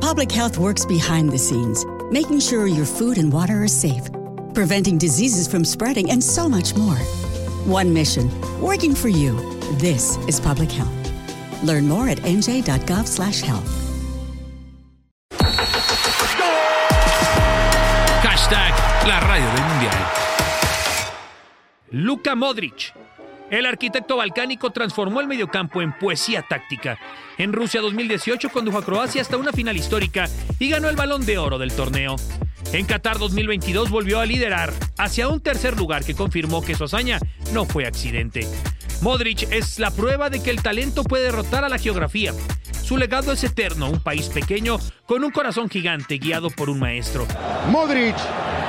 Public health works behind the scenes, making sure your food and water are safe, preventing diseases from spreading, and so much more. One mission, working for you. This is public health. Learn more at nj.gov/health. Hashtag la radio del mundial. Luka Modric. El arquitecto balcánico transformó el mediocampo en poesía táctica. En Rusia 2018 condujo a Croacia hasta una final histórica y ganó el Balón de Oro del torneo. En Qatar 2022 volvió a liderar hacia un tercer lugar que confirmó que su hazaña no fue accidente. Modric es la prueba de que el talento puede derrotar a la geografía. Su legado es eterno, un país pequeño con un corazón gigante guiado por un maestro. Modric,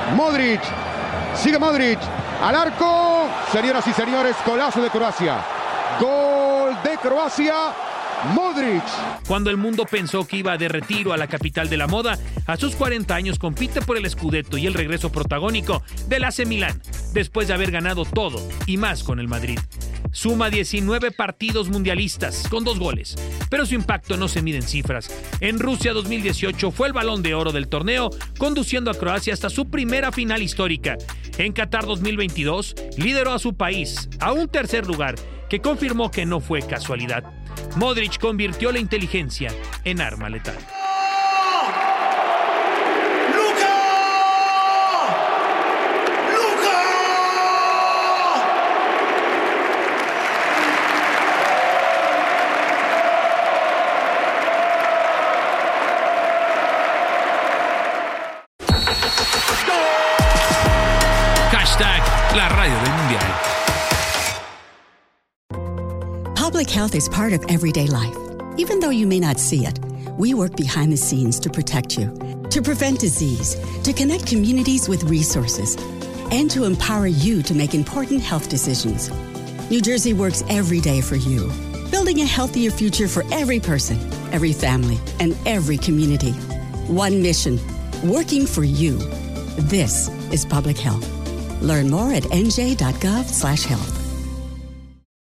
sigue Modric, al arco, señoras y señores, golazo de Croacia, gol de Croacia, Modric. Cuando el mundo pensó que iba de retiro a la capital de la moda, a sus 40 años compite por el Scudetto y el regreso protagónico del AC Milán, después de haber ganado todo y más con el Madrid. Suma 19 partidos mundialistas con 2 goles, pero su impacto no se mide en cifras. En Rusia 2018 fue el Balón de Oro del torneo, conduciendo a Croacia hasta su primera final histórica. En Qatar 2022 lideró a su país a un tercer lugar, que confirmó que no fue casualidad. Modric convirtió la inteligencia en arma letal. Hashtag la radio del mundial. Public health is part of everyday life. Even though you may not see it, we work behind the scenes to protect you, to prevent disease, to connect communities with resources, and to empower you to make important health decisions. New Jersey works every day for you, building a healthier future for every person, every family, and every community. One mission, working for you. This is public health. Learn more at nj.gov/health.